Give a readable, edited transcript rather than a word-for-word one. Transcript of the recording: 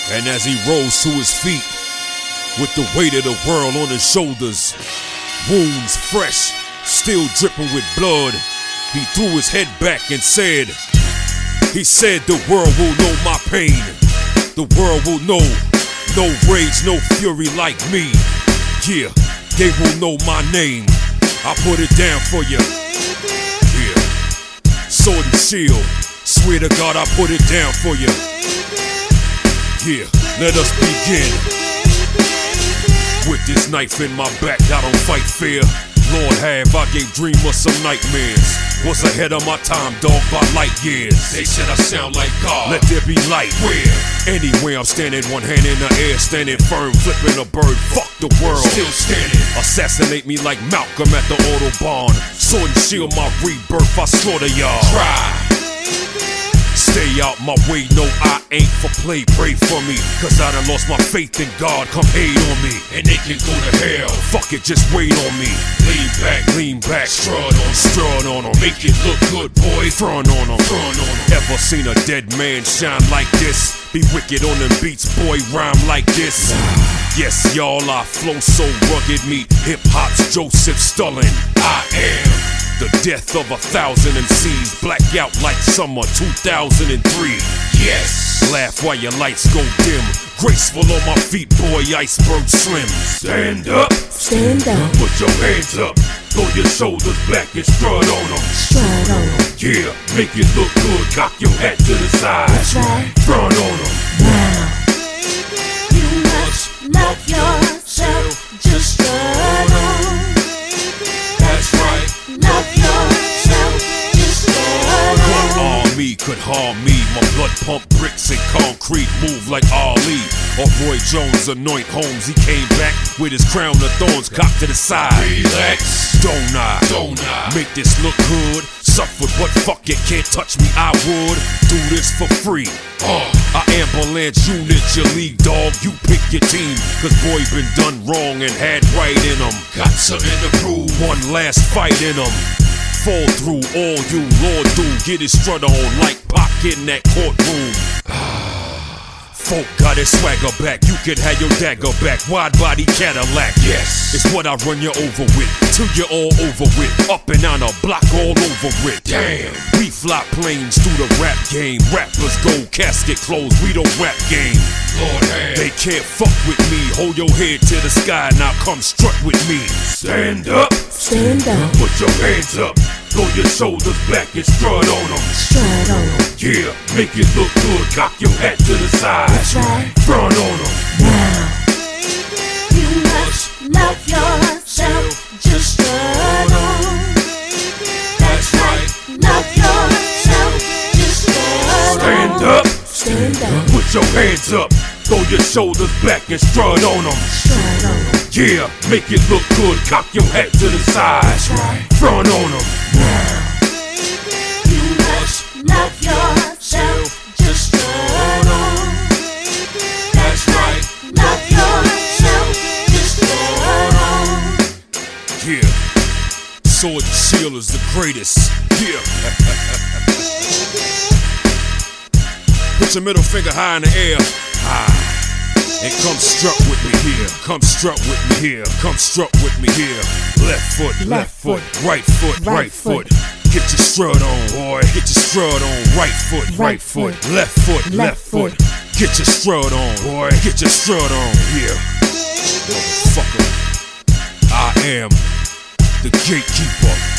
And as he rose to his feet, with the weight of the world on his shoulders, wounds fresh, still dripping with blood, he threw his head back and said, the world will know my pain. The world will know no rage, no fury like me. Yeah, they will know my name. I put it down for you. Yeah, sword and shield, swear to God I put it down for you. Yeah, let us begin. With this knife in my back, I don't fight fair. Lord have, I gave dreamers some nightmares. Was ahead of my time, dog, by light years. They said I sound like God. Let there be light. Where? Anywhere I'm standing, one hand in the air, standing firm, flipping a bird. Fuck the world. Still standing. Assassinate me like Malcolm at the Autobahn. Sword and shield my rebirth, I slaughter y'all. Try. Stay out my way, no I ain't for play, pray for me. Cause I done lost my faith in God, come aid on me. And they can go to hell, fuck it, just wait on me. Lean back, strut on them. Make it look good, boy, front on them. Ever seen a dead man shine like this? Be wicked on them beats, boy, rhyme like this. Yes, y'all, I flow so rugged, me hip-hop's Joseph Stalin. I am the death of 1,000 MCs, black out like summer 2003. Yes, laugh while your lights go dim. Graceful on my feet, boy, iceberg slim. Stand up, put your hands up. Throw your shoulders back and strut on them. Yeah, make it look good, cock your hat to the side. That's right. Front on them. Now, you must love yourself, just strut on. That's right. Love yourself, just strut on. One army could harm me. My blood pump bricks and concrete, move like Ali. Or Roy Jones anoint Holmes. He came back with his crown of thorns cocked to the side. Relax, don't I make this look good? Suffered, but fuck it, can't touch me, I would do this for free. I ambulance unit your league, dog, you pick your team. Cause boy been done wrong and had right in him. Got something to prove, one last fight in him. Fall through all you, Lord do, get his strut on like Pac in that courtroom. Folk got his swagger back, you could have your dagger back. Wide body Cadillac, yes, it's what I run you over with, till you're all over with. Up and down a block all over it. Damn, we fly planes through the rap game. Rappers go casket closed, we don't rap game. Lord have, they can't fuck with me. Hold your head to the sky, now come strut with me. Stand up, put your hands up. Throw your shoulders back and strut on them. Yeah, make it look good, cock your hat to the side. That's right. Front on them. Now, you must love yourself, just strut on. That's right. Love yourself, just strut on. Stand up, put your hands up. Throw your shoulders back and strut on them. Yeah, make it look good, cock your hat to the side. That's right. Front on them. Now, you must love yourself, just strut on. That's right. Love yourself, just strut on. Yeah, sword and shield is the greatest. Yeah. Put your middle finger high in the air. And come strut with me here. Come strut with me here. Come strut with me here. Left foot, right foot. Get your strut on, boy. Get your strut on. Right foot, left foot. Get your strut on, boy. Get your strut on. Yeah. Motherfucker. I am the gatekeeper.